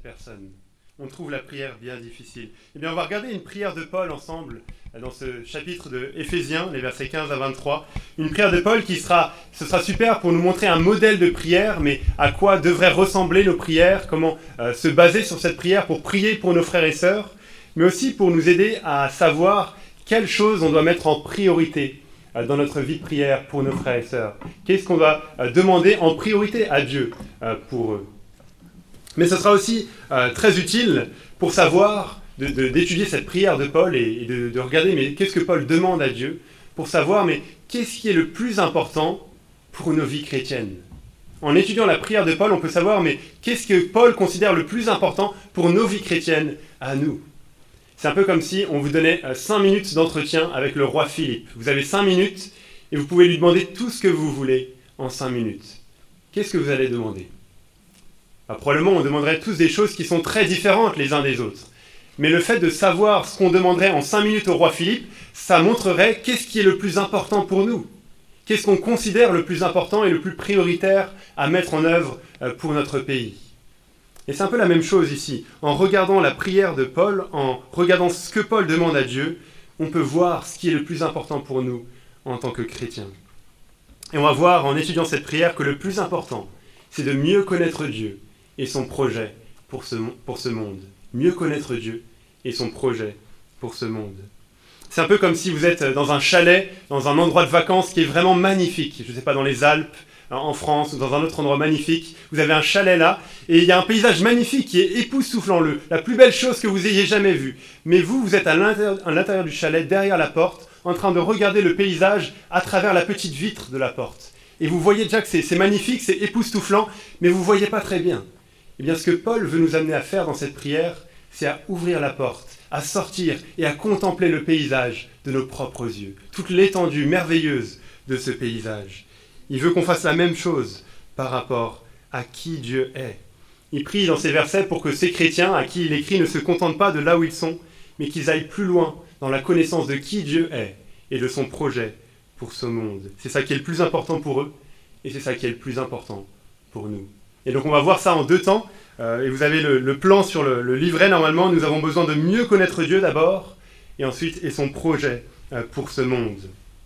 personne. On trouve la prière bien difficile. Eh bien, on va regarder une prière de Paul ensemble dans ce chapitre de Éphésiens, les versets 15 à 23. Une prière de Paul ce sera super pour nous montrer un modèle de prière, mais à quoi devraient ressembler nos prières, comment se baser sur cette prière pour prier pour nos frères et sœurs, mais aussi pour nous aider à savoir quelles choses on doit mettre en priorité dans notre vie de prière pour nos frères et sœurs. Qu'est-ce qu'on doit demander en priorité à Dieu pour eux. Mais ce sera aussi très utile pour savoir, d'étudier cette prière de Paul et de regarder mais qu'est-ce que Paul demande à Dieu, pour savoir mais qu'est-ce qui est le plus important pour nos vies chrétiennes. En étudiant la prière de Paul, on peut savoir mais qu'est-ce que Paul considère le plus important pour nos vies chrétiennes à nous. C'est un peu comme si on vous donnait 5 minutes d'entretien avec le roi Philippe. Vous avez 5 minutes et vous pouvez lui demander tout ce que vous voulez en 5 minutes. Qu'est-ce que vous allez demander ? Probablement, on demanderait tous des choses qui sont très différentes les uns des autres. Mais le fait de savoir ce qu'on demanderait en 5 minutes au roi Philippe, ça montrerait qu'est-ce qui est le plus important pour nous. Qu'est-ce qu'on considère le plus important et le plus prioritaire à mettre en œuvre pour notre pays. Et c'est un peu la même chose ici. En regardant la prière de Paul, en regardant ce que Paul demande à Dieu, on peut voir ce qui est le plus important pour nous en tant que chrétiens. Et on va voir en étudiant cette prière que le plus important, c'est de mieux connaître Dieu et son projet pour ce monde. Mieux connaître Dieu et son projet pour ce monde. C'est un peu comme si vous êtes dans un chalet, dans un endroit de vacances qui est vraiment magnifique. Je ne sais pas, dans les Alpes, en France, ou dans un autre endroit magnifique. Vous avez un chalet là, et il y a un paysage magnifique qui est époustouflant, la plus belle chose que vous ayez jamais vue. Mais vous êtes à l'intérieur du chalet, derrière la porte, en train de regarder le paysage à travers la petite vitre de la porte. Et vous voyez déjà que c'est magnifique, c'est époustouflant, mais vous ne voyez pas très bien. Eh bien, ce que Paul veut nous amener à faire dans cette prière, c'est à ouvrir la porte, à sortir et à contempler le paysage de nos propres yeux, toute l'étendue merveilleuse de ce paysage. Il veut qu'on fasse la même chose par rapport à qui Dieu est. Il prie dans ces versets pour que ces chrétiens à qui il écrit ne se contentent pas de là où ils sont, mais qu'ils aillent plus loin dans la connaissance de qui Dieu est et de son projet pour ce monde. C'est ça qui est le plus important pour eux et c'est ça qui est le plus important pour nous. Et donc on va voir ça en 2 temps. Et vous avez le plan sur le livret. Normalement, nous avons besoin de mieux connaître Dieu d'abord et ensuite et son projet pour ce monde.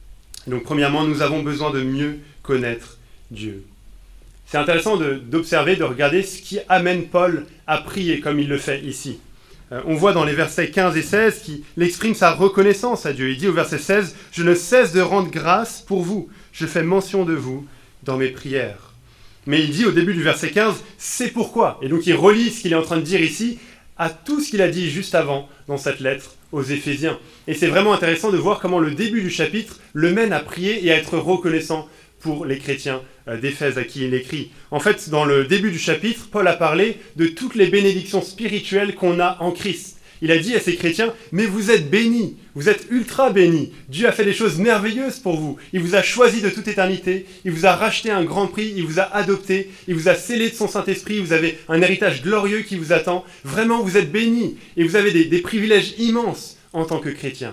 Et donc premièrement, nous avons besoin de mieux connaître Dieu. C'est intéressant d'observer, de regarder ce qui amène Paul à prier comme il le fait ici. On voit dans les versets 15 et 16 qu'il exprime sa reconnaissance à Dieu. Il dit au verset 16 « Je ne cesse de rendre grâce pour vous. Je fais mention de vous dans mes prières. » Mais il dit au début du verset 15 « C'est pourquoi ». Et donc il relie ce qu'il est en train de dire ici à tout ce qu'il a dit juste avant dans cette lettre aux Éphésiens. Et c'est vraiment intéressant de voir comment le début du chapitre le mène à prier et à être reconnaissant pour les chrétiens d'Éphèse à qui il écrit. En fait, dans le début du chapitre, Paul a parlé de toutes les bénédictions spirituelles qu'on a en Christ. Il a dit à ces chrétiens, mais vous êtes bénis, vous êtes ultra bénis. Dieu a fait des choses merveilleuses pour vous. Il vous a choisi de toute éternité, il vous a racheté un grand prix, il vous a adopté, il vous a scellé de son Saint-Esprit, vous avez un héritage glorieux qui vous attend. Vraiment, vous êtes bénis et vous avez des privilèges immenses en tant que chrétiens.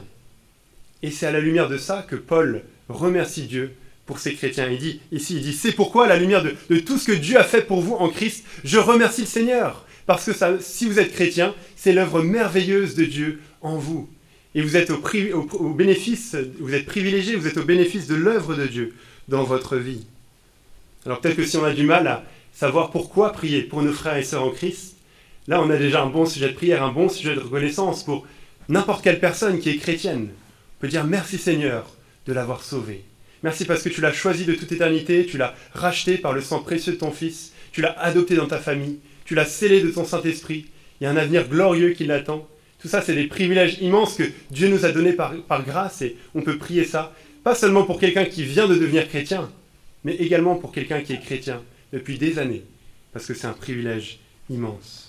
Et c'est à la lumière de ça que Paul remercie Dieu pour ces chrétiens. Il dit, c'est pourquoi à la lumière de tout ce que Dieu a fait pour vous en Christ, je remercie le Seigneur. Parce que si vous êtes chrétien, c'est l'œuvre merveilleuse de Dieu en vous. Et vous êtes au bénéfice, vous êtes privilégiés, vous êtes au bénéfice de l'œuvre de Dieu dans votre vie. Alors peut-être que si on a du mal à savoir pourquoi prier pour nos frères et sœurs en Christ, là on a déjà un bon sujet de prière, un bon sujet de reconnaissance pour n'importe quelle personne qui est chrétienne. On peut dire merci Seigneur de l'avoir sauvé. Merci parce que tu l'as choisi de toute éternité, tu l'as racheté par le sang précieux de ton Fils, tu l'as adopté dans ta famille, tu l'as scellé de ton Saint-Esprit, il y a un avenir glorieux qui l'attend. Tout ça, c'est des privilèges immenses que Dieu nous a donnés par grâce et on peut prier ça, pas seulement pour quelqu'un qui vient de devenir chrétien, mais également pour quelqu'un qui est chrétien depuis des années, parce que c'est un privilège immense.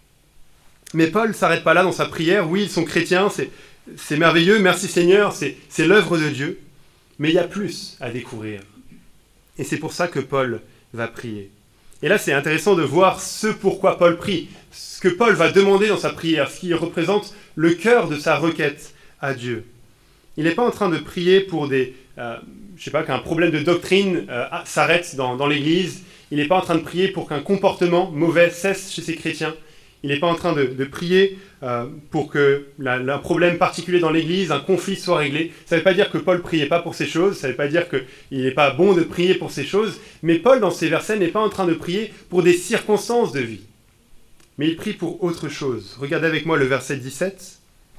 Mais Paul ne s'arrête pas là dans sa prière. Oui, ils sont chrétiens, c'est merveilleux, merci Seigneur, c'est l'œuvre de Dieu, mais il y a plus à découvrir. Et c'est pour ça que Paul va prier. Et là, c'est intéressant de voir ce pourquoi Paul prie, ce que Paul va demander dans sa prière, ce qui représente le cœur de sa requête à Dieu. Il n'est pas en train de prier pour qu'un problème de doctrine s'arrête dans l'Église. Il n'est pas en train de prier pour qu'un comportement mauvais cesse chez ces chrétiens. Il n'est pas en train de prier pour que un problème particulier dans l'Église, un conflit soit réglé. Ça ne veut pas dire que Paul ne priait pas pour ces choses, ça ne veut pas dire qu'il n'est pas bon de prier pour ces choses, mais Paul, dans ces versets, n'est pas en train de prier pour des circonstances de vie. Mais il prie pour autre chose. Regardez avec moi le verset 17.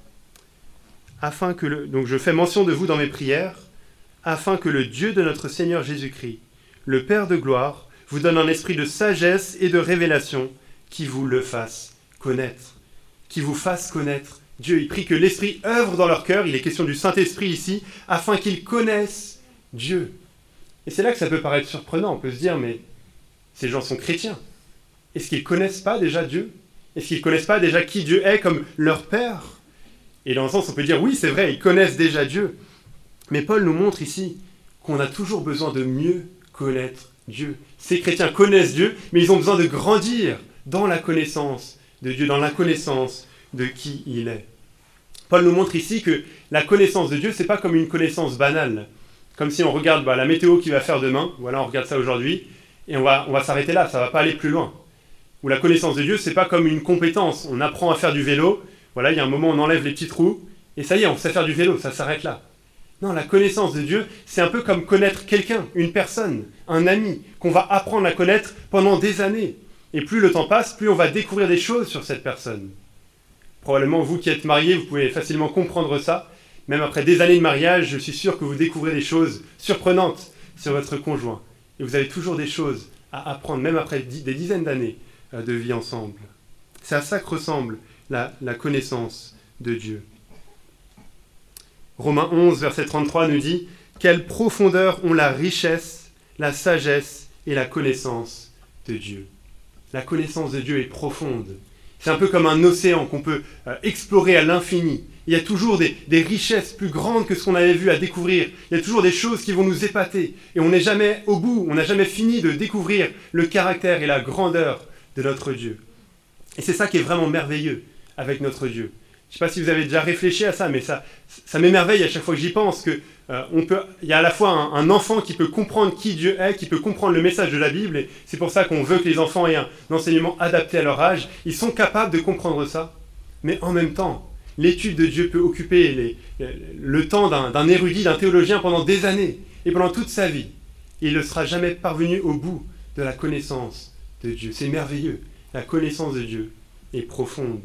Donc je fais mention de vous dans mes prières, afin que le Dieu de notre Seigneur Jésus-Christ, le Père de gloire, vous donne un esprit de sagesse et de révélation qui vous le fasse connaître. Qui vous fasse connaître Dieu. Il prie que l'Esprit œuvre dans leur cœur, il est question du Saint-Esprit ici, afin qu'ils connaissent Dieu. Et c'est là que ça peut paraître surprenant. On peut se dire, mais ces gens sont chrétiens. Est-ce qu'ils ne connaissent pas déjà Dieu? Est-ce qu'ils ne connaissent pas déjà qui Dieu est comme leur Père? Et dans un sens, on peut dire, oui, c'est vrai, ils connaissent déjà Dieu. Mais Paul nous montre ici qu'on a toujours besoin de mieux connaître Dieu. Ces chrétiens connaissent Dieu, mais ils ont besoin de grandir dans la connaissance de Dieu, dans la connaissance de qui il est. Paul nous montre ici que la connaissance de Dieu, ce n'est pas comme une connaissance banale. Comme si on regarde la météo qu'il va faire demain, voilà, on regarde ça aujourd'hui, et on va s'arrêter là, ça ne va pas aller plus loin. Ou la connaissance de Dieu, ce n'est pas comme une compétence. On apprend à faire du vélo, voilà, il y a un moment où on enlève les petits trous, et ça y est, on sait faire du vélo, ça s'arrête là. Non, la connaissance de Dieu, c'est un peu comme connaître quelqu'un, une personne, un ami, qu'on va apprendre à connaître pendant des années. Et plus le temps passe, plus on va découvrir des choses sur cette personne. Probablement, vous qui êtes mariés, vous pouvez facilement comprendre ça. Même après des années de mariage, je suis sûr que vous découvrez des choses surprenantes sur votre conjoint. Et vous avez toujours des choses à apprendre, même après des dizaines d'années de vie ensemble. C'est à ça que ressemble la connaissance de Dieu. Romains 11, verset 33 nous dit « Quelle profondeur ont la richesse, la sagesse et la connaissance de Dieu ». La connaissance de Dieu est profonde. C'est un peu comme un océan qu'on peut explorer à l'infini. Il y a toujours des richesses plus grandes que ce qu'on avait vu à découvrir. Il y a toujours des choses qui vont nous épater. Et on n'est jamais au bout, on n'a jamais fini de découvrir le caractère et la grandeur de notre Dieu. Et c'est ça qui est vraiment merveilleux avec notre Dieu. Je ne sais pas si vous avez déjà réfléchi à ça, mais ça m'émerveille à chaque fois que j'y pense, qu'il y a à la fois un enfant qui peut comprendre qui Dieu est, qui peut comprendre le message de la Bible, et c'est pour ça qu'on veut que les enfants aient un enseignement adapté à leur âge. Ils sont capables de comprendre ça, mais en même temps, l'étude de Dieu peut occuper le temps d'un érudit, d'un théologien pendant des années, et pendant toute sa vie. Il ne sera jamais parvenu au bout de la connaissance de Dieu. C'est merveilleux. La connaissance de Dieu est profonde.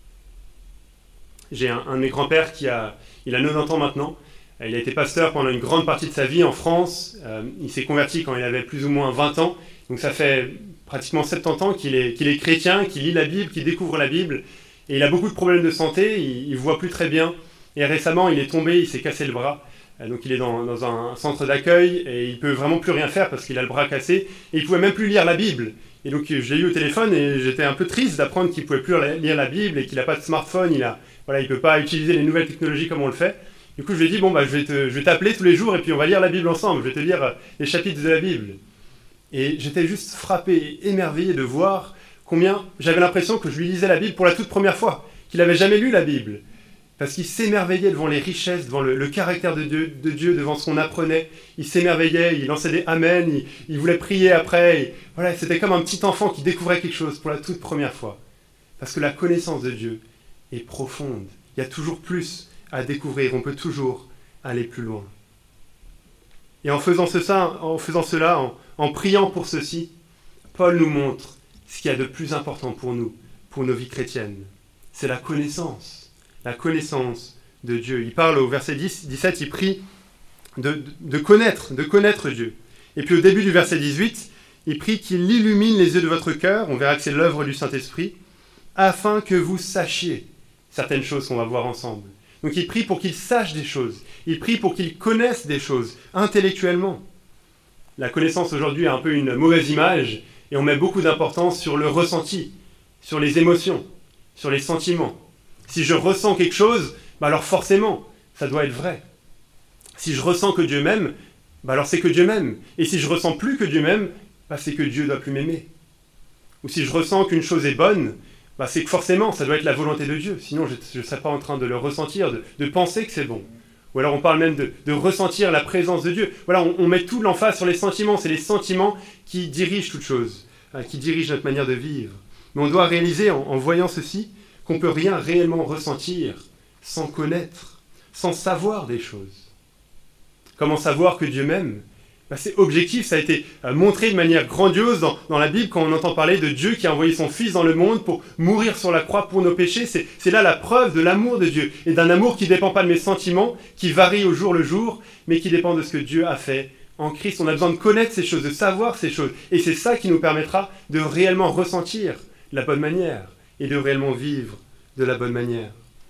J'ai un de mes grands-pères il a 90 ans maintenant. Il a été pasteur pendant une grande partie de sa vie en France. Il s'est converti quand il avait plus ou moins 20 ans. Donc ça fait pratiquement 70 ans qu'il est chrétien, qu'il lit la Bible, qu'il découvre la Bible. Et il a beaucoup de problèmes de santé, il ne voit plus très bien. Et récemment, il est tombé, il s'est cassé le bras. Donc il est dans un centre d'accueil et il ne peut vraiment plus rien faire parce qu'il a le bras cassé. Et il ne pouvait même plus lire la Bible. Et donc je l'ai eu au téléphone et j'étais un peu triste d'apprendre qu'il ne pouvait plus lire la Bible et qu'il n'a pas de smartphone, il ne peut pas utiliser les nouvelles technologies comme on le fait. Du coup je lui ai dit, je vais t'appeler tous les jours et puis on va lire la Bible ensemble, je vais te lire les chapitres de la Bible. Et j'étais juste frappé et émerveillé de voir combien j'avais l'impression que je lui lisais la Bible pour la toute première fois, qu'il n'avait jamais lu la Bible. Parce qu'il s'émerveillait devant les richesses, devant le caractère de Dieu, devant ce qu'on apprenait. Il s'émerveillait, il lançait des amen, il voulait prier après. Et voilà, c'était comme un petit enfant qui découvrait quelque chose pour la toute première fois. Parce que la connaissance de Dieu est profonde. Il y a toujours plus à découvrir, on peut toujours aller plus loin. Et en faisant cela, en priant pour ceci, Paul nous montre ce qu'il y a de plus important pour nous, pour nos vies chrétiennes. C'est la connaissance de Dieu. Il parle au verset 17, il prie de connaître Dieu. Et puis au début du verset 18, il prie qu'il illumine les yeux de votre cœur, on verra que c'est l'œuvre du Saint-Esprit, afin que vous sachiez certaines choses qu'on va voir ensemble. Donc il prie pour qu'il sache des choses, il prie pour qu'il connaisse des choses, intellectuellement. La connaissance aujourd'hui a un peu une mauvaise image, et on met beaucoup d'importance sur le ressenti, sur les émotions, sur les sentiments. Si je ressens quelque chose, alors forcément, ça doit être vrai. Si je ressens que Dieu m'aime, alors c'est que Dieu m'aime. Et si je ressens plus que Dieu m'aime, c'est que Dieu ne doit plus m'aimer. Ou si je ressens qu'une chose est bonne, c'est que forcément, ça doit être la volonté de Dieu. Sinon, je ne serais pas en train de le ressentir, de penser que c'est bon. Ou alors on parle même de ressentir la présence de Dieu. Voilà, on met tout l'emphase sur les sentiments. C'est les sentiments qui dirigent toute chose, qui dirigent notre manière de vivre. Mais on doit réaliser en voyant ceci qu'on ne peut rien réellement ressentir sans connaître, sans savoir des choses. Comment savoir que Dieu m'aime ? C'est objectif, ça a été montré de manière grandiose dans la Bible quand on entend parler de Dieu qui a envoyé son Fils dans le monde pour mourir sur la croix pour nos péchés. C'est là la preuve de l'amour de Dieu et d'un amour qui ne dépend pas de mes sentiments, qui varie au jour le jour, mais qui dépend de ce que Dieu a fait en Christ. On a besoin de connaître ces choses, de savoir ces choses. Et c'est ça qui nous permettra de réellement ressentir la bonne manière et de réellement vivre de la bonne manière.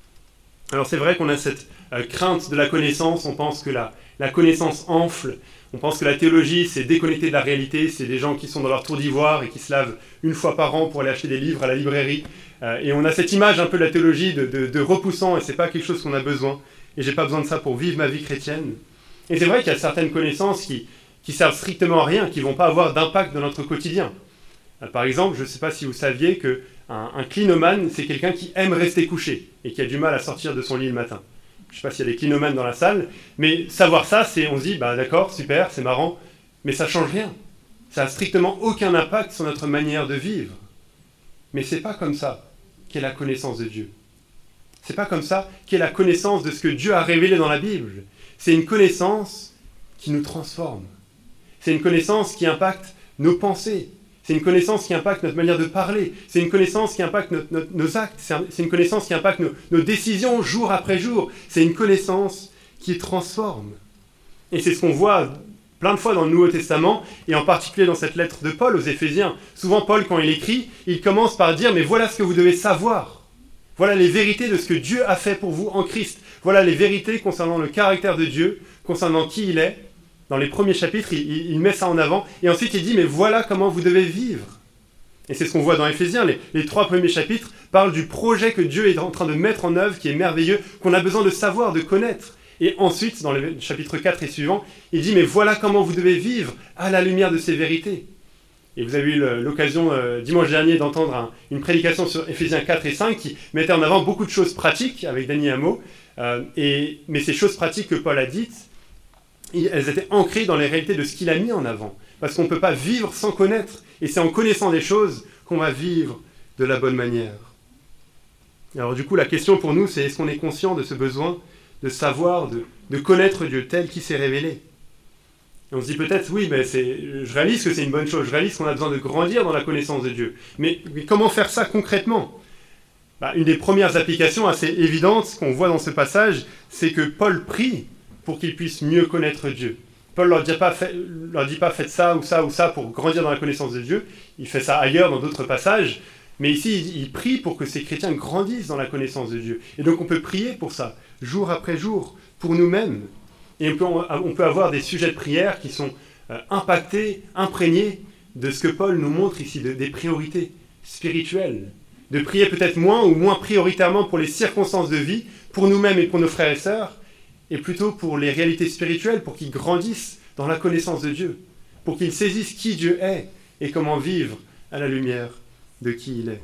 Alors c'est vrai qu'on a cette crainte de la connaissance, on pense que la connaissance enfle, on pense que la théologie c'est déconnecté de la réalité, c'est des gens qui sont dans leur tour d'ivoire et qui se lavent une fois par an pour aller acheter des livres à la librairie. Et on a cette image un peu de la théologie de repoussant et c'est pas quelque chose qu'on a besoin. Et j'ai pas besoin de ça pour vivre ma vie chrétienne. Et c'est vrai qu'il y a certaines connaissances qui servent strictement à rien, qui vont pas avoir d'impact dans notre quotidien. Par exemple, je ne sais pas si vous saviez qu'un clinomane, c'est quelqu'un qui aime rester couché et qui a du mal à sortir de son lit le matin. Je ne sais pas s'il y a des clinomanes dans la salle, mais savoir ça, on se dit, d'accord, super, c'est marrant, mais ça ne change rien. Ça n'a strictement aucun impact sur notre manière de vivre. Mais ce n'est pas comme ça qu'est la connaissance de Dieu. Ce n'est pas comme ça qu'est la connaissance de ce que Dieu a révélé dans la Bible. C'est une connaissance qui nous transforme. C'est une connaissance qui impacte nos pensées. C'est une connaissance qui impacte notre manière de parler. C'est une connaissance qui impacte nos actes. C'est une connaissance qui impacte nos décisions jour après jour. C'est une connaissance qui transforme. Et c'est ce qu'on voit plein de fois dans le Nouveau Testament, et en particulier dans cette lettre de Paul aux Éphésiens. Souvent, Paul, quand il écrit, il commence par dire « Mais voilà ce que vous devez savoir. Voilà les vérités de ce que Dieu a fait pour vous en Christ. Voilà les vérités concernant le caractère de Dieu, concernant qui il est. » Dans les premiers chapitres, il met ça en avant. Et ensuite, il dit, mais voilà comment vous devez vivre. Et c'est ce qu'on voit dans Éphésiens. Les 3 premiers chapitres parlent du projet que Dieu est en train de mettre en œuvre, qui est merveilleux, qu'on a besoin de savoir, de connaître. Et ensuite, dans le chapitre 4 et suivant, il dit, mais voilà comment vous devez vivre à la lumière de ces vérités. Et vous avez eu l'occasion, dimanche dernier, d'entendre une prédication sur Éphésiens 4 et 5 qui mettait en avant beaucoup de choses pratiques, avec Dany Hameau. Mais ces choses pratiques que Paul a dites, elles étaient ancrées dans les réalités de ce qu'il a mis en avant. Parce qu'on ne peut pas vivre sans connaître. Et c'est en connaissant des choses qu'on va vivre de la bonne manière. Alors du coup, la question pour nous, c'est est-ce qu'on est conscient de ce besoin de savoir, de connaître Dieu tel qu'il s'est révélé ? Et on se dit peut-être, oui, je réalise que c'est une bonne chose. Je réalise qu'on a besoin de grandir dans la connaissance de Dieu. Mais comment faire ça concrètement ? Une des premières applications assez évidentes qu'on voit dans ce passage, c'est que Paul prie pour qu'ils puissent mieux connaître Dieu. Paul ne leur dit pas faites ça ou ça ou ça pour grandir dans la connaissance de Dieu. Il fait ça ailleurs dans d'autres passages. Mais ici, il prie pour que ces chrétiens grandissent dans la connaissance de Dieu. Et donc on peut prier pour ça, jour après jour, pour nous-mêmes. Et on peut avoir des sujets de prière qui sont impactés, imprégnés de ce que Paul nous montre ici, des priorités spirituelles. De prier peut-être moins ou moins prioritairement pour les circonstances de vie, pour nous-mêmes et pour nos frères et sœurs, et plutôt pour les réalités spirituelles, pour qu'ils grandissent dans la connaissance de Dieu, pour qu'ils saisissent qui Dieu est et comment vivre à la lumière de qui il est.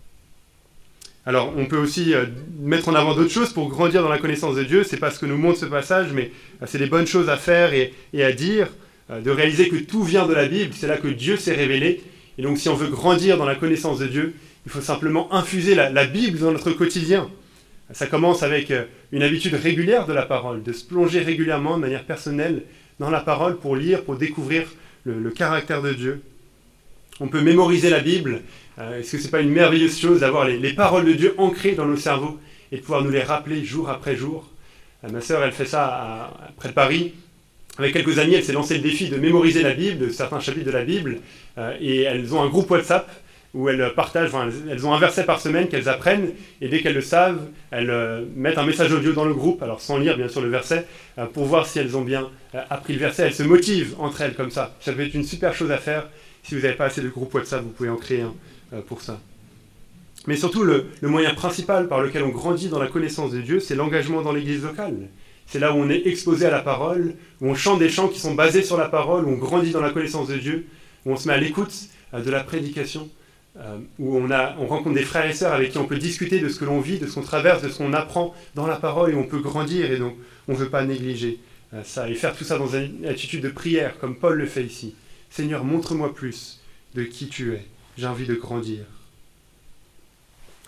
Alors, on peut aussi mettre en avant d'autres choses pour grandir dans la connaissance de Dieu. C'est pas ce que nous montre ce passage, mais c'est des bonnes choses à faire et à dire, de réaliser que tout vient de la Bible, c'est là que Dieu s'est révélé. Et donc, si on veut grandir dans la connaissance de Dieu, il faut simplement infuser la Bible dans notre quotidien. Ça commence avec une habitude régulière de la parole, de se plonger régulièrement de manière personnelle dans la parole pour lire, pour découvrir le caractère de Dieu. On peut mémoriser la Bible. Est-ce que ce n'est pas une merveilleuse chose d'avoir les paroles de Dieu ancrées dans nos cerveaux et de pouvoir nous les rappeler jour après jour ? Ma sœur, elle fait ça près de Paris. Avec quelques amis, elle s'est lancé le défi de mémoriser la Bible, de certains chapitres de la Bible. Et elles ont un groupe WhatsApp où elles partagent, elles ont un verset par semaine qu'elles apprennent, et dès qu'elles le savent, elles mettent un message audio dans le groupe, alors sans lire bien sûr le verset, pour voir si elles ont bien appris le verset. Elles se motivent entre elles comme ça. Ça peut être une super chose à faire. Si vous n'avez pas assez de groupe WhatsApp, vous pouvez en créer un pour ça. Mais surtout, le moyen principal par lequel on grandit dans la connaissance de Dieu, c'est l'engagement dans l'église locale. C'est là où on est exposé à la parole, où on chante des chants qui sont basés sur la parole, où on grandit dans la connaissance de Dieu, où on se met à l'écoute de la prédication, où on rencontre des frères et sœurs avec qui on peut discuter de ce que l'on vit, de ce qu'on traverse, de ce qu'on apprend dans la parole, et on peut grandir, et donc on ne veut pas négliger ça, et faire tout ça dans une attitude de prière, comme Paul le fait ici. Seigneur, montre-moi plus de qui tu es, j'ai envie de grandir.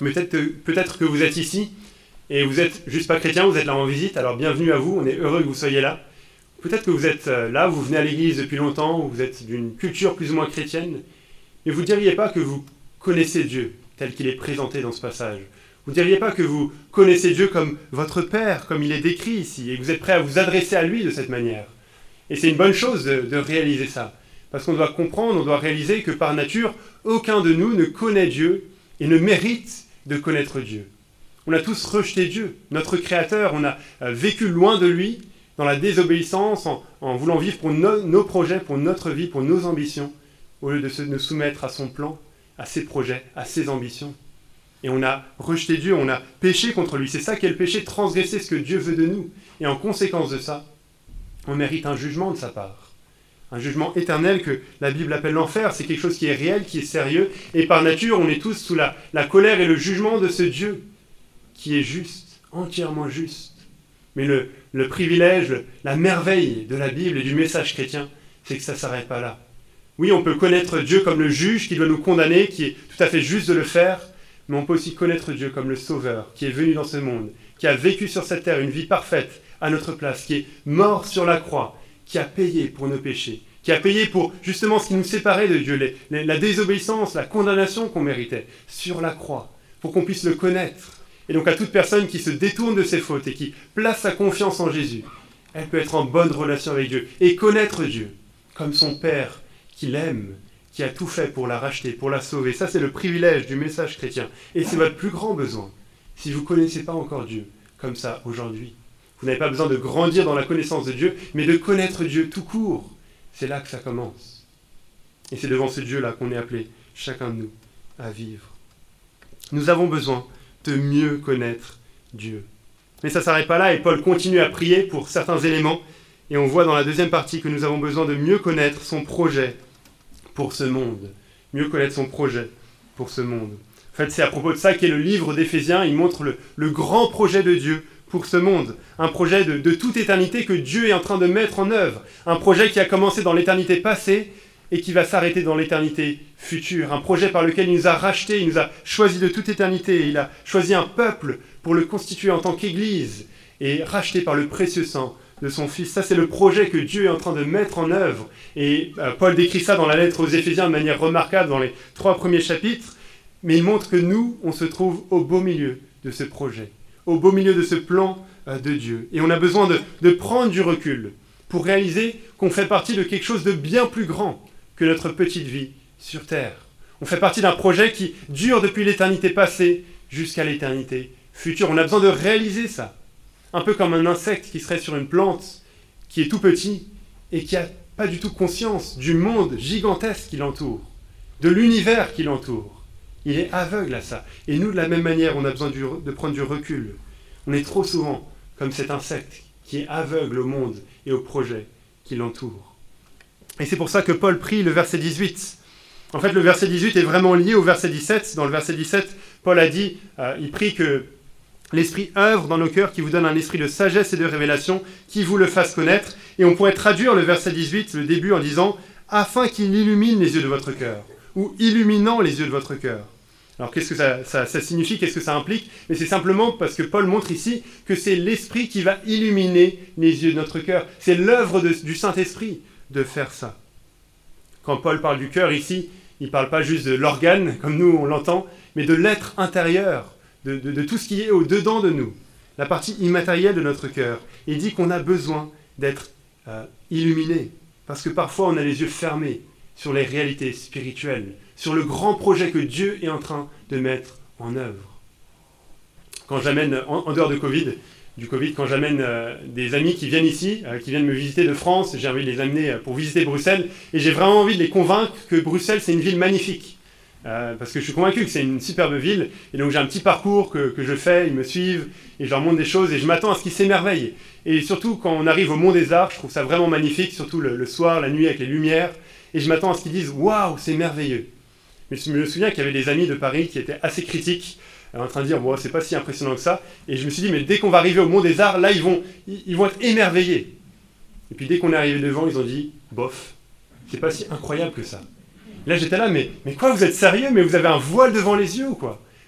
Mais peut-être que vous êtes ici et vous n'êtes juste pas chrétien, vous êtes là en visite, alors bienvenue à vous, on est heureux que vous soyez là. Peut-être que vous êtes là, vous venez à l'église depuis longtemps, ou vous êtes d'une culture plus ou moins chrétienne, mais vous ne diriez pas que vous connaissez Dieu tel qu'il est présenté dans ce passage. Vous ne diriez pas que vous connaissez Dieu comme votre Père, comme il est décrit ici, et que vous êtes prêt à vous adresser à lui de cette manière. Et c'est une bonne chose de réaliser ça, parce qu'on doit comprendre, on doit réaliser que par nature, aucun de nous ne connaît Dieu et ne mérite de connaître Dieu. On a tous rejeté Dieu, notre Créateur, on a vécu loin de lui, dans la désobéissance, en voulant vivre pour nos projets, pour notre vie, pour nos ambitions, au lieu de nous soumettre à son plan, à ses projets, à ses ambitions. Et on a rejeté Dieu, on a péché contre lui. C'est ça qu'est le péché, transgresser ce que Dieu veut de nous. Et en conséquence de ça, on mérite un jugement de sa part. Un jugement éternel que la Bible appelle l'enfer. C'est quelque chose qui est réel, qui est sérieux. Et par nature, on est tous sous la colère et le jugement de ce Dieu qui est juste, entièrement juste. Mais le privilège, la merveille de la Bible et du message chrétien, c'est que ça ne s'arrête pas là. Oui, on peut connaître Dieu comme le juge qui doit nous condamner, qui est tout à fait juste de le faire, mais on peut aussi connaître Dieu comme le Sauveur, qui est venu dans ce monde, qui a vécu sur cette terre une vie parfaite à notre place, qui est mort sur la croix, qui a payé pour nos péchés, qui a payé pour justement ce qui nous séparait de Dieu, la désobéissance, la condamnation qu'on méritait, sur la croix, pour qu'on puisse le connaître. Et donc à toute personne qui se détourne de ses fautes et qui place sa confiance en Jésus, elle peut être en bonne relation avec Dieu et connaître Dieu comme son Père qui l'aime, qui a tout fait pour la racheter, pour la sauver. Ça, c'est le privilège du message chrétien. Et c'est votre plus grand besoin. Si vous ne connaissez pas encore Dieu comme ça aujourd'hui, vous n'avez pas besoin de grandir dans la connaissance de Dieu, mais de connaître Dieu tout court. C'est là que ça commence. Et c'est devant ce Dieu-là qu'on est appelé, chacun de nous, à vivre. Nous avons besoin de mieux connaître Dieu. Mais ça ne s'arrête pas là, et Paul continue à prier pour certains éléments, et on voit dans la deuxième partie que nous avons besoin de mieux connaître son projet pour ce monde. Mieux connaître son projet pour ce monde. En fait, c'est à propos de ça qu'est le livre d'Éphésiens. Il montre le grand projet de Dieu pour ce monde. Un projet de toute éternité que Dieu est en train de mettre en œuvre. Un projet qui a commencé dans l'éternité passée et qui va s'arrêter dans l'éternité future. Un projet par lequel il nous a rachetés, il nous a choisis de toute éternité. Il a choisi un peuple pour le constituer en tant qu'Église et racheté par le précieux sang de son Fils. Ça, c'est le projet que Dieu est en train de mettre en œuvre. Et Paul décrit ça dans la lettre aux Éphésiens de manière remarquable dans les 3 premiers chapitres. Mais il montre que nous, on se trouve au beau milieu de ce projet, au beau milieu de ce plan de Dieu. Et on a besoin de prendre du recul pour réaliser qu'on fait partie de quelque chose de bien plus grand que notre petite vie sur Terre. On fait partie d'un projet qui dure depuis l'éternité passée jusqu'à l'éternité future. On a besoin de réaliser ça. Un peu comme un insecte qui serait sur une plante, qui est tout petit et qui n'a pas du tout conscience du monde gigantesque qui l'entoure, de l'univers qui l'entoure. Il est aveugle à ça. Et nous, de la même manière, on a besoin de prendre du recul. On est trop souvent comme cet insecte qui est aveugle au monde et au projet qui l'entoure. Et c'est pour ça que Paul prie le verset 18. En fait, le verset 18 est vraiment lié au verset 17. Dans le verset 17, Paul a dit, il prie que l'Esprit œuvre dans nos cœurs, qui vous donne un esprit de sagesse et de révélation, qui vous le fasse connaître. Et on pourrait traduire le verset 18, le début, en disant « afin qu'il illumine les yeux de votre cœur » ou « illuminant les yeux de votre cœur ». Alors qu'est-ce que ça signifie, qu'est-ce que ça implique? Mais c'est simplement parce que Paul montre ici que c'est l'Esprit qui va illuminer les yeux de notre cœur. C'est l'œuvre du Saint-Esprit de faire ça. Quand Paul parle du cœur ici, il ne parle pas juste de l'organe, comme nous on l'entend, mais de l'être intérieur, de tout ce qui est au-dedans de nous, la partie immatérielle de notre cœur. Il dit qu'on a besoin d'être illuminé, parce que parfois on a les yeux fermés sur les réalités spirituelles, sur le grand projet que Dieu est en train de mettre en œuvre. Quand j'amène, en dehors du Covid, quand j'amène des amis qui viennent ici, qui viennent me visiter de France, j'ai envie de les amener pour visiter Bruxelles, et j'ai vraiment envie de les convaincre que Bruxelles, c'est une ville magnifique. Parce que je suis convaincu que c'est une superbe ville, et donc j'ai un petit parcours que je fais, ils me suivent, et je leur montre des choses, et je m'attends à ce qu'ils s'émerveillent. Et surtout, quand on arrive au Mont des Arts, je trouve ça vraiment magnifique, surtout le soir, la nuit, avec les lumières, et je m'attends à ce qu'ils disent « Waouh, c'est merveilleux !» Mais je me souviens qu'il y avait des amis de Paris qui étaient assez critiques, en train de dire bon, « c'est pas si impressionnant que ça », et je me suis dit « mais dès qu'on va arriver au Mont des Arts, là, ils vont être émerveillés ». Et puis dès qu'on est arrivé devant, ils ont dit « bof, c'est pas si incroyable que ça ». Là, j'étais là, mais quoi, vous êtes sérieux? Mais vous avez un voile devant les yeux ou quoi?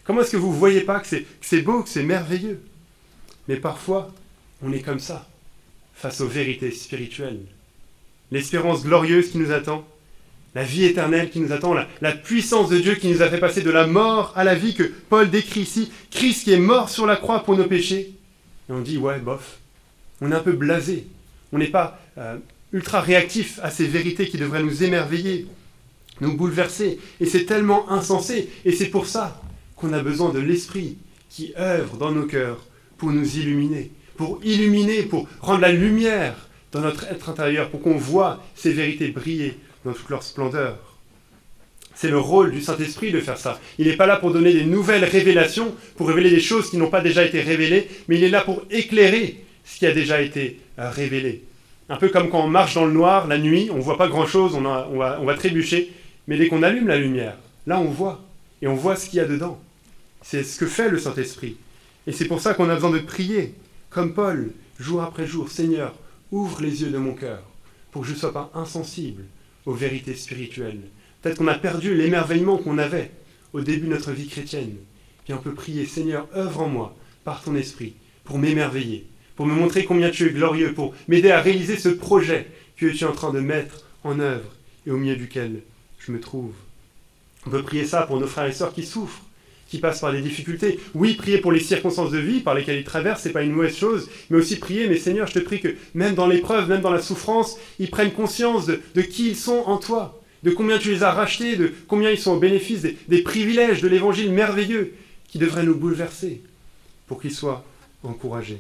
Comment est-ce que vous ne voyez pas que c'est beau, que c'est merveilleux? Mais parfois, on est comme ça, face aux vérités spirituelles. L'espérance glorieuse qui nous attend, la vie éternelle qui nous attend, la puissance de Dieu qui nous a fait passer de la mort à la vie que Paul décrit ici, Christ qui est mort sur la croix pour nos péchés. Et on dit, ouais, bof, on est un peu blasé, on n'est pas ultra réactif à ces vérités qui devraient nous émerveiller, nous bouleverser. Et c'est tellement insensé, et c'est pour ça qu'on a besoin de l'Esprit qui œuvre dans nos cœurs pour nous illuminer, pour rendre la lumière dans notre être intérieur, pour qu'on voit ces vérités briller dans toute leur splendeur. C'est le rôle du Saint-Esprit de faire ça. Il n'est pas là pour donner des nouvelles révélations, pour révéler des choses qui n'ont pas déjà été révélées, mais il est là pour éclairer ce qui a déjà été révélé. Un peu comme quand on marche dans le noir, la nuit, on ne voit pas grand-chose, on va trébucher, mais dès qu'on allume la lumière, là on voit, et on voit ce qu'il y a dedans. C'est ce que fait le Saint-Esprit. Et c'est pour ça qu'on a besoin de prier, comme Paul, jour après jour, Seigneur, ouvre les yeux de mon cœur, pour que je ne sois pas insensible aux vérités spirituelles. Peut-être qu'on a perdu l'émerveillement qu'on avait au début de notre vie chrétienne. Puis on peut prier, Seigneur, œuvre en moi, par ton esprit, pour m'émerveiller, pour me montrer combien tu es glorieux, pour m'aider à réaliser ce projet que tu es en train de mettre en œuvre et au milieu duquel je me trouve. On peut prier ça pour nos frères et sœurs qui souffrent, qui passent par des difficultés. Oui, prier pour les circonstances de vie par lesquelles ils traversent, ce n'est pas une mauvaise chose, mais aussi prier, mais Seigneur, je te prie que même dans l'épreuve, même dans la souffrance, ils prennent conscience de qui ils sont en toi, de combien tu les as rachetés, de combien ils sont au bénéfice des privilèges de l'évangile merveilleux qui devraient nous bouleverser pour qu'ils soient encouragés.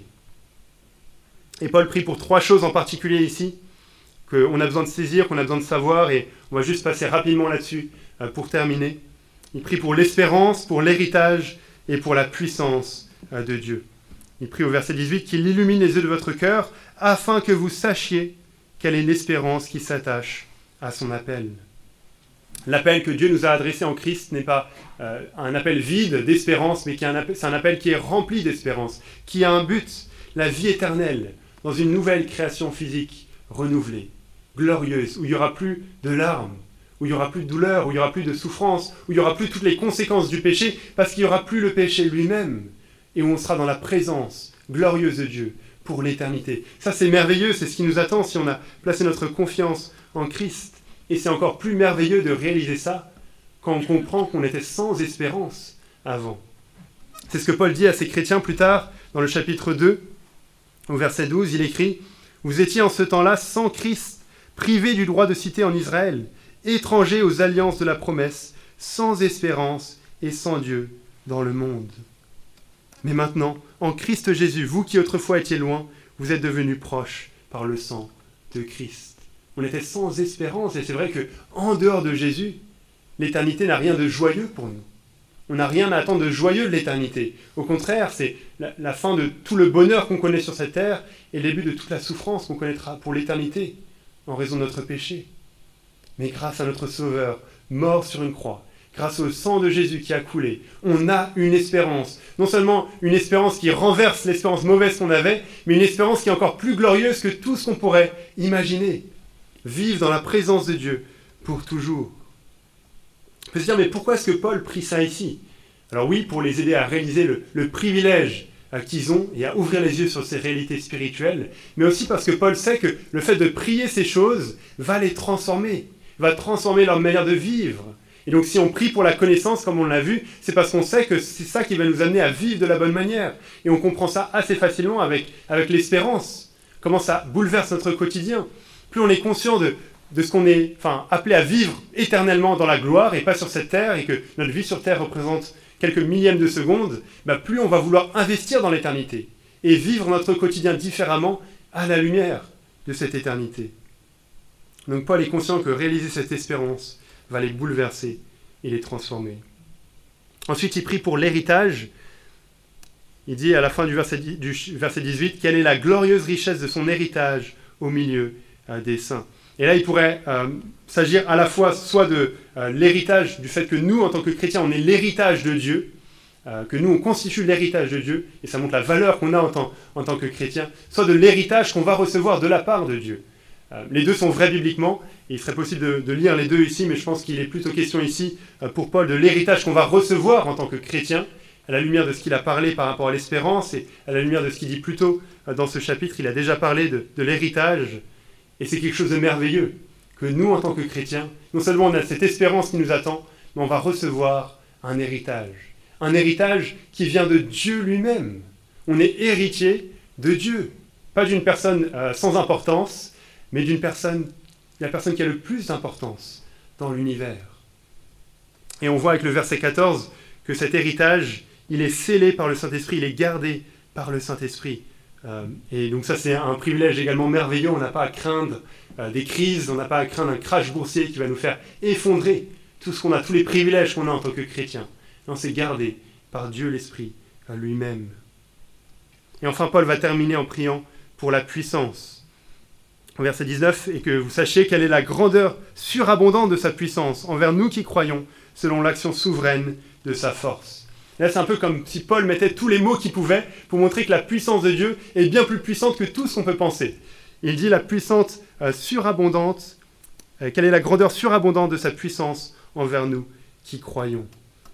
Et Paul prie pour 3 choses en particulier ici, qu'on a besoin de saisir, qu'on a besoin de savoir, et on va juste passer rapidement là-dessus pour terminer. Il prie pour l'espérance, pour l'héritage et pour la puissance de Dieu. Il prie au verset 18 qu'il illumine les yeux de votre cœur afin que vous sachiez quelle est l'espérance qui s'attache à son appel. L'appel que Dieu nous a adressé en Christ n'est pas un appel vide d'espérance, mais c'est un appel qui est rempli d'espérance, qui a un but, la vie éternelle, dans une nouvelle création physique renouvelée, glorieuse, où il n'y aura plus de larmes, où il n'y aura plus de douleur, où il n'y aura plus de souffrance, où il n'y aura plus toutes les conséquences du péché, parce qu'il n'y aura plus le péché lui-même, et où on sera dans la présence glorieuse de Dieu pour l'éternité. Ça, c'est merveilleux, c'est ce qui nous attend si on a placé notre confiance en Christ. Et c'est encore plus merveilleux de réaliser ça quand on comprend qu'on était sans espérance avant. C'est ce que Paul dit à ses chrétiens plus tard, dans le chapitre 2, au verset 12, il écrit « Vous étiez en ce temps-là sans Christ, privés du droit de cité en Israël, étrangers aux alliances de la promesse, sans espérance et sans Dieu dans le monde. Mais maintenant, en Christ Jésus, vous qui autrefois étiez loin, vous êtes devenus proches par le sang de Christ. » On était sans espérance, et c'est vrai qu'en dehors de Jésus, l'éternité n'a rien de joyeux pour nous. On n'a rien à attendre de joyeux de l'éternité. Au contraire, c'est la fin de tout le bonheur qu'on connaît sur cette terre et le début de toute la souffrance qu'on connaîtra pour l'éternité en raison de notre péché. Mais grâce à notre Sauveur, mort sur une croix, grâce au sang de Jésus qui a coulé, on a une espérance. Non seulement une espérance qui renverse l'espérance mauvaise qu'on avait, mais une espérance qui est encore plus glorieuse que tout ce qu'on pourrait imaginer. Vivre dans la présence de Dieu pour toujours. On peut se dire, mais pourquoi est-ce que Paul prie ça ici? Alors oui, pour les aider à réaliser le privilège qu'ils ont et à ouvrir les yeux sur ces réalités spirituelles, mais aussi parce que Paul sait que le fait de prier ces choses va les transformer, va transformer leur manière de vivre. Et donc si on prie pour la connaissance, comme on l'a vu, c'est parce qu'on sait que c'est ça qui va nous amener à vivre de la bonne manière. Et on comprend ça assez facilement avec l'espérance, comment ça bouleverse notre quotidien. Plus on est conscient de ce qu'on est appelé à vivre éternellement dans la gloire et pas sur cette terre, et que notre vie sur terre représente quelques millièmes de secondes, plus on va vouloir investir dans l'éternité et vivre notre quotidien différemment à la lumière de cette éternité. Donc Paul est conscient que réaliser cette espérance va les bouleverser et les transformer. Ensuite, il prie pour l'héritage. Il dit à la fin du verset 18, « Quelle est la glorieuse richesse de son héritage au milieu des saints ?» Et là, il pourrait s'agir à la fois soit de l'héritage, du fait que nous, en tant que chrétiens, on est l'héritage de Dieu, que nous, on constitue l'héritage de Dieu, et ça montre la valeur qu'on a en tant que chrétien, soit de l'héritage qu'on va recevoir de la part de Dieu. Les deux sont vrais bibliquement, et il serait possible de lire les deux ici, mais je pense qu'il est plutôt question ici pour Paul de l'héritage qu'on va recevoir en tant que chrétien, à la lumière de ce qu'il a parlé par rapport à l'espérance, et à la lumière de ce qu'il dit plus tôt dans ce chapitre. Il a déjà parlé de l'héritage, et c'est quelque chose de merveilleux, que nous, en tant que chrétiens, non seulement on a cette espérance qui nous attend, mais on va recevoir un héritage qui vient de Dieu lui-même. On est héritier de Dieu, pas d'une personne sans importance, mais la personne qui a le plus d'importance dans l'univers. Et on voit avec le verset 14 que cet héritage, il est scellé par le Saint-Esprit, il est gardé par le Saint-Esprit. Et donc ça, c'est un privilège également merveilleux. On n'a pas à craindre des crises, on n'a pas à craindre un crash boursier qui va nous faire effondrer tout ce qu'on a, tous les privilèges qu'on a en tant que chrétien. Non, c'est gardé par Dieu l'Esprit lui-même. Et enfin, Paul va terminer en priant pour la puissance. Au verset 19, « Et que vous sachiez quelle est la grandeur surabondante de sa puissance envers nous qui croyons, selon l'action souveraine de sa force. » Là, c'est un peu comme si Paul mettait tous les mots qu'il pouvait pour montrer que la puissance de Dieu est bien plus puissante que tout ce qu'on peut penser. Il dit la puissance surabondante, quelle est la grandeur surabondante de sa puissance envers nous qui croyons.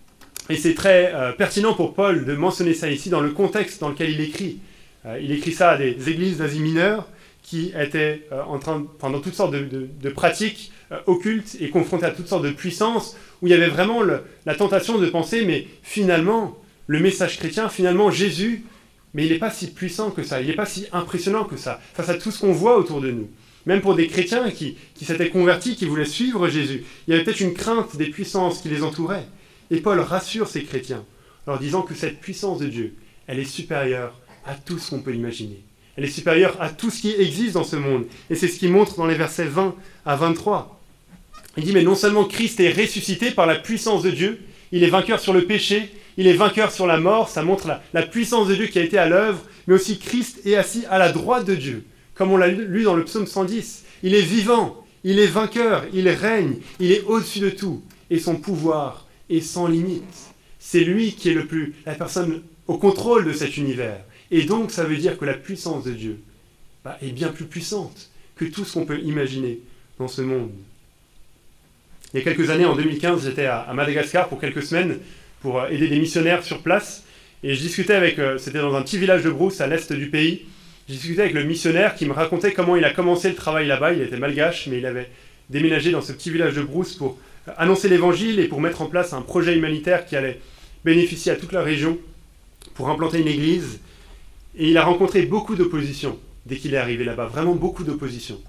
Et c'est très pertinent pour Paul de mentionner ça ici dans le contexte dans lequel il écrit. Il écrit ça à des églises d'Asie mineure qui étaient pendant toutes sortes de pratiques occultes et confrontées à toutes sortes de puissances, où il y avait vraiment la tentation de penser, mais finalement, le message chrétien, finalement, Jésus, mais il n'est pas si puissant que ça, il n'est pas si impressionnant que ça, face à tout ce qu'on voit autour de nous. Même pour des chrétiens qui s'étaient convertis, qui voulaient suivre Jésus, il y avait peut-être une crainte des puissances qui les entouraient. Et Paul rassure ces chrétiens, en leur disant que cette puissance de Dieu, elle est supérieure à tout ce qu'on peut imaginer. Elle est supérieure à tout ce qui existe dans ce monde. Et c'est ce qu'il montre dans les versets 20 à 23. Il dit, mais non seulement Christ est ressuscité par la puissance de Dieu, il est vainqueur sur le péché, il est vainqueur sur la mort, ça montre la puissance de Dieu qui a été à l'œuvre, mais aussi Christ est assis à la droite de Dieu, comme on l'a lu dans le psaume 110. Il est vivant, il est vainqueur, il règne, il est au-dessus de tout, et son pouvoir est sans limite. C'est lui qui est la personne au contrôle de cet univers. Et donc, ça veut dire que la puissance de Dieu est bien plus puissante que tout ce qu'on peut imaginer dans ce monde. Il y a quelques années, en 2015, j'étais à Madagascar pour quelques semaines pour aider des missionnaires sur place. Et je discutais c'était dans un petit village de brousse à l'est du pays. Je discutais avec le missionnaire qui me racontait comment il a commencé le travail là-bas. Il était malgache, mais il avait déménagé dans ce petit village de brousse pour annoncer l'évangile et pour mettre en place un projet humanitaire qui allait bénéficier à toute la région pour implanter une église. Et il a rencontré beaucoup d'opposition dès qu'il est arrivé là-bas, vraiment beaucoup d'opposition.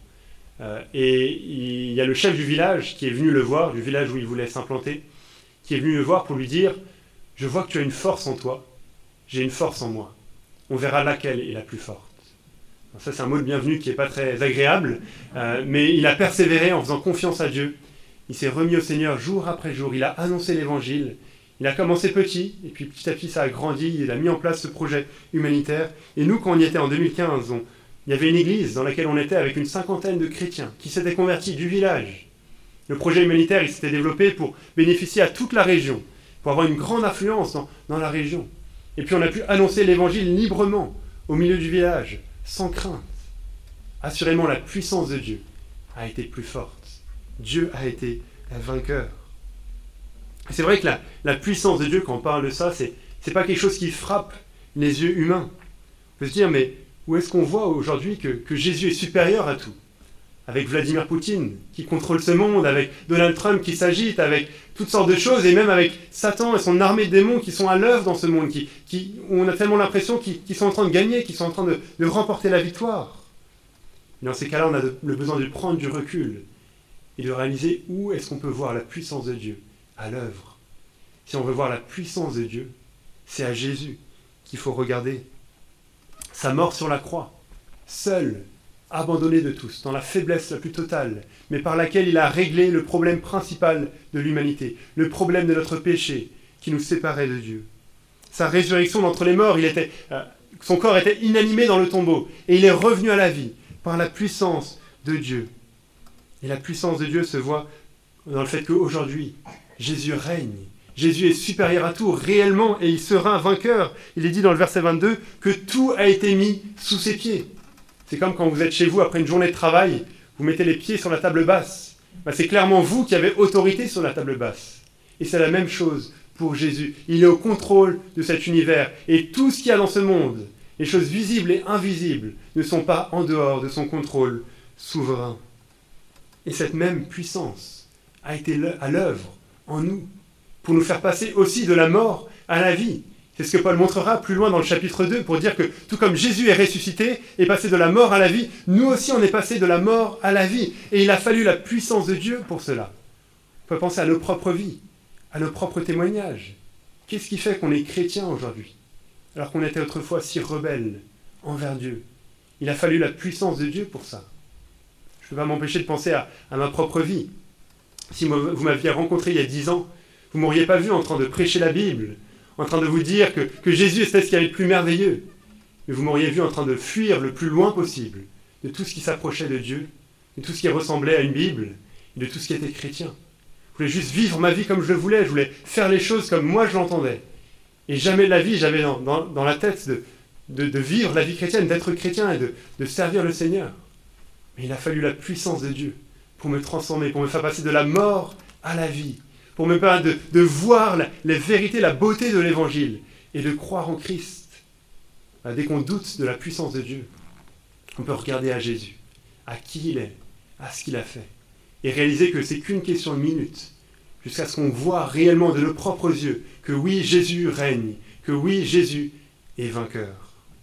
Et il y a le chef du village qui est venu le voir, du village où il voulait s'implanter, qui est venu le voir pour lui dire « Je vois que tu as une force en toi, j'ai une force en moi. On verra laquelle est la plus forte. » Ça, c'est un mot de bienvenue qui n'est pas très agréable, mais il a persévéré en faisant confiance à Dieu. Il s'est remis au Seigneur jour après jour, il a annoncé l'évangile. Il a commencé petit, et puis petit à petit ça a grandi, il a mis en place ce projet humanitaire. Et nous, quand on y était en 2015, il y avait une église dans laquelle on était avec une 50aine de chrétiens qui s'étaient convertis du village. Le projet humanitaire, il s'était développé pour bénéficier à toute la région, pour avoir une grande influence dans la région. Et puis on a pu annoncer l'évangile librement, au milieu du village, sans crainte. Assurément, la puissance de Dieu a été plus forte. Dieu a été vainqueur. C'est vrai que la puissance de Dieu, quand on parle de ça, c'est pas quelque chose qui frappe les yeux humains. On peut se dire, mais où est-ce qu'on voit aujourd'hui que Jésus est supérieur à tout ? Avec Vladimir Poutine, qui contrôle ce monde, avec Donald Trump qui s'agite, avec toutes sortes de choses, et même avec Satan et son armée de démons qui sont à l'œuvre dans ce monde, on a tellement l'impression qu'ils sont en train de gagner, qu'ils sont en train de remporter la victoire. Et dans ces cas-là, on a le besoin de prendre du recul et de réaliser où est-ce qu'on peut voir la puissance de Dieu à l'œuvre. Si on veut voir la puissance de Dieu, c'est à Jésus qu'il faut regarder. Sa mort sur la croix, seul, abandonné de tous, dans la faiblesse la plus totale, mais par laquelle il a réglé le problème principal de l'humanité, le problème de notre péché qui nous séparait de Dieu. Sa résurrection d'entre les morts, son corps était inanimé dans le tombeau, et il est revenu à la vie par la puissance de Dieu. Et la puissance de Dieu se voit dans le fait qu'aujourd'hui, Jésus règne. Jésus est supérieur à tout, réellement, et il sera vainqueur. Il est dit dans le verset 22 que tout a été mis sous ses pieds. C'est comme quand vous êtes chez vous après une journée de travail, vous mettez les pieds sur la table basse, c'est clairement vous qui avez autorité sur la table basse. Et c'est la même chose pour Jésus. Il est au contrôle de cet univers. Et tout ce qu'il y a dans ce monde, les choses visibles et invisibles, ne sont pas en dehors de son contrôle souverain. Et cette même puissance a été à l'œuvre en nous, pour nous faire passer aussi de la mort à la vie. C'est ce que Paul montrera plus loin dans le chapitre 2, pour dire que tout comme Jésus est ressuscité et passé de la mort à la vie, nous aussi on est passé de la mort à la vie. Et il a fallu la puissance de Dieu pour cela. On peut penser à nos propres vies, à nos propres témoignages. Qu'est-ce qui fait qu'on est chrétien aujourd'hui, alors qu'on était autrefois si rebelles envers Dieu? Il a fallu la puissance de Dieu pour ça. Je ne peux pas m'empêcher de penser à ma propre vie. Si vous m'aviez rencontré il y a 10 ans, vous ne m'auriez pas vu en train de prêcher la Bible, en train de vous dire que Jésus était ce qu'il y avait de plus merveilleux. Mais vous m'auriez vu en train de fuir le plus loin possible de tout ce qui s'approchait de Dieu, de tout ce qui ressemblait à une Bible, et de tout ce qui était chrétien. Je voulais juste vivre ma vie comme je le voulais, je voulais faire les choses comme moi je l'entendais. Et jamais de la vie, j'avais dans la tête de vivre la vie chrétienne, d'être chrétien et de servir le Seigneur. Mais il a fallu la puissance de Dieu pour me transformer, pour me faire passer de la mort à la vie, pour me permettre de voir les vérités, la beauté de l'Évangile et de croire en Christ. Dès qu'on doute de la puissance de Dieu, on peut regarder à Jésus, à qui il est, à ce qu'il a fait, et réaliser que c'est qu'une question de minutes, jusqu'à ce qu'on voit réellement de nos propres yeux que oui, Jésus règne, que oui, Jésus est vainqueur.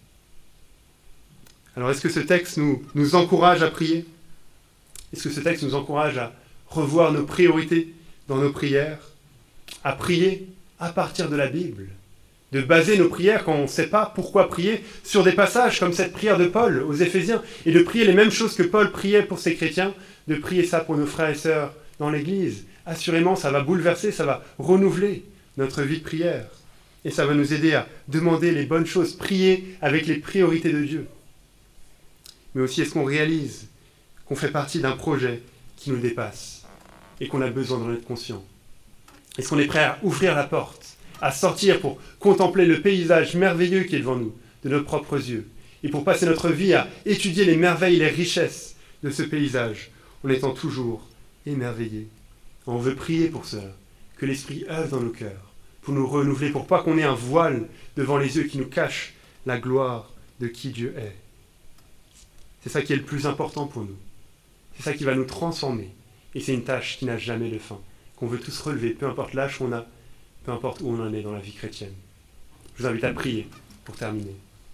Alors est-ce que ce texte nous encourage à prier? Est-ce que ce texte nous encourage à revoir nos priorités dans nos prières, à prier à partir de la Bible, de baser nos prières quand on ne sait pas pourquoi prier sur des passages comme cette prière de Paul aux Éphésiens, et de prier les mêmes choses que Paul priait pour ses chrétiens, de prier ça pour nos frères et sœurs dans l'Église. Assurément, ça va bouleverser, ça va renouveler notre vie de prière, et ça va nous aider à demander les bonnes choses, prier avec les priorités de Dieu. Mais aussi, est-ce qu'on réalise qu'on fait partie d'un projet qui nous dépasse et qu'on a besoin d'en être conscient? Est-ce qu'on est prêt à ouvrir la porte, à sortir pour contempler le paysage merveilleux qui est devant nous, de nos propres yeux, et pour passer notre vie à étudier les merveilles et les richesses de ce paysage, en étant toujours émerveillés? On veut prier pour cela, que l'Esprit œuvre dans nos cœurs, pour nous renouveler, pour pas qu'on ait un voile devant les yeux qui nous cache la gloire de qui Dieu est. C'est ça qui est le plus important pour nous. C'est ça qui va nous transformer. Et c'est une tâche qui n'a jamais de fin, qu'on veut tous relever, peu importe l'âge qu'on a, peu importe où on en est dans la vie chrétienne. Je vous invite à prier pour terminer.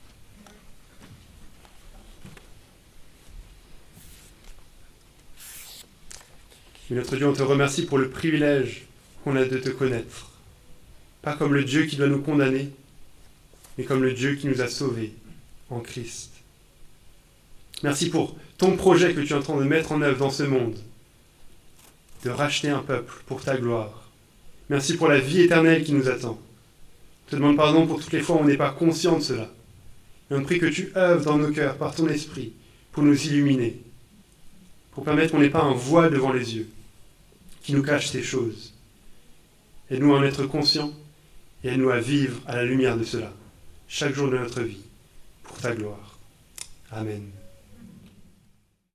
Mais notre Dieu, on te remercie pour le privilège qu'on a de te connaître. Pas comme le Dieu qui doit nous condamner, mais comme le Dieu qui nous a sauvés en Christ. Merci pour ton projet que tu es en train de mettre en œuvre dans ce monde, de racheter un peuple pour ta gloire. Merci pour la vie éternelle qui nous attend. Je te demande pardon pour toutes les fois où on n'est pas conscient de cela. Et on te prie que tu œuvres dans nos cœurs par ton esprit pour nous illuminer, pour permettre qu'on n'ait pas un voile devant les yeux qui nous cache ces choses. Aide-nous à en être conscients et aide-nous à vivre à la lumière de cela, chaque jour de notre vie, pour ta gloire. Amen.